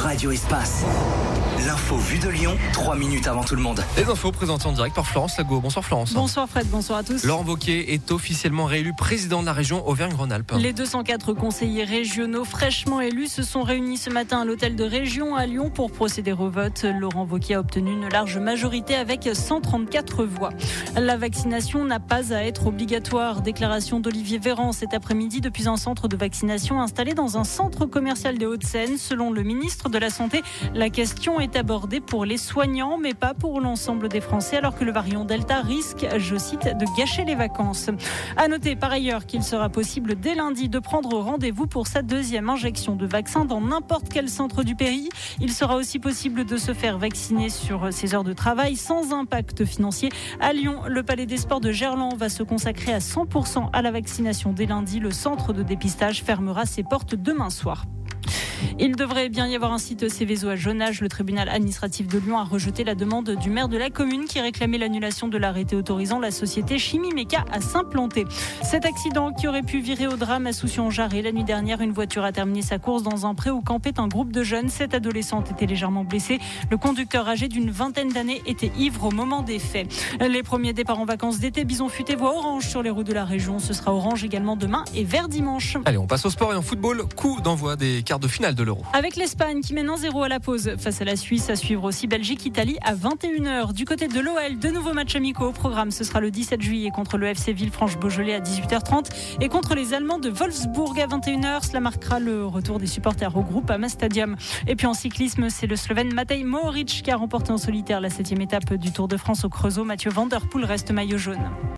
Radio Espace. L'info vue de Lyon, 3 minutes avant tout le monde. Les infos présentées en direct par Florence Lago. Bonsoir Florence. Bonsoir Fred, bonsoir à tous. Laurent Wauquiez est officiellement réélu président de la région Auvergne-Rhône-Alpes. Les 204 conseillers régionaux fraîchement élus se sont réunis ce matin à l'hôtel de région à Lyon pour procéder au vote. Laurent Wauquiez a obtenu une large majorité avec 134 voix. La vaccination n'a pas à être obligatoire. Déclaration d'Olivier Véran cet après-midi depuis un centre de vaccination installé dans un centre commercial des Hauts-de-Seine. Selon le ministre de la Santé, la question est abordée pour les soignants, mais pas pour l'ensemble des Français, alors que le variant Delta risque, je cite, de gâcher les vacances. À noter par ailleurs qu'il sera possible dès lundi de prendre rendez-vous pour sa deuxième injection de vaccin dans n'importe quel centre du pays. Il sera aussi possible de se faire vacciner sur ses heures de travail sans impact financier. À Lyon, le Palais des Sports de Gerland va se consacrer à 100% à la vaccination dès lundi. Le centre de dépistage fermera ses portes demain soir. Il devrait bien y avoir un site Céveso à Jonage. Le tribunal administratif de Lyon a rejeté la demande du maire de la commune qui réclamait l'annulation de l'arrêté autorisant la société Chimimeca à s'implanter. Cet accident qui aurait pu virer au drame à Soucy-en-Jarret la nuit dernière, une voiture a terminé sa course dans un pré où campait un groupe de jeunes. Cette adolescente était légèrement blessée. Le conducteur âgé d'une vingtaine d'années était ivre au moment des faits. Les premiers départs en vacances d'été, Bison Futé voit orange sur les routes de la région. Ce sera orange également demain et vert dimanche. Allez, on passe au sport et en football. Coup d'envoi des quarts de finale de l'Euro. Avec l'Espagne qui mène 1-0 à la pause face à la Suisse, à suivre aussi Belgique-Italie à 21h. Du côté de l'OL, de nouveaux matchs amicaux au programme. Ce sera le 17 juillet contre le FC Villefranche-Beaujolais à 18h30 et contre les Allemands de Wolfsburg à 21h. Cela marquera le retour des supporters au Groupama Stadium. Et puis en cyclisme, c'est le Slovène Matej Mohoric qui a remporté en solitaire la 7e étape du Tour de France au Creusot. Mathieu Van Der Poel reste maillot jaune.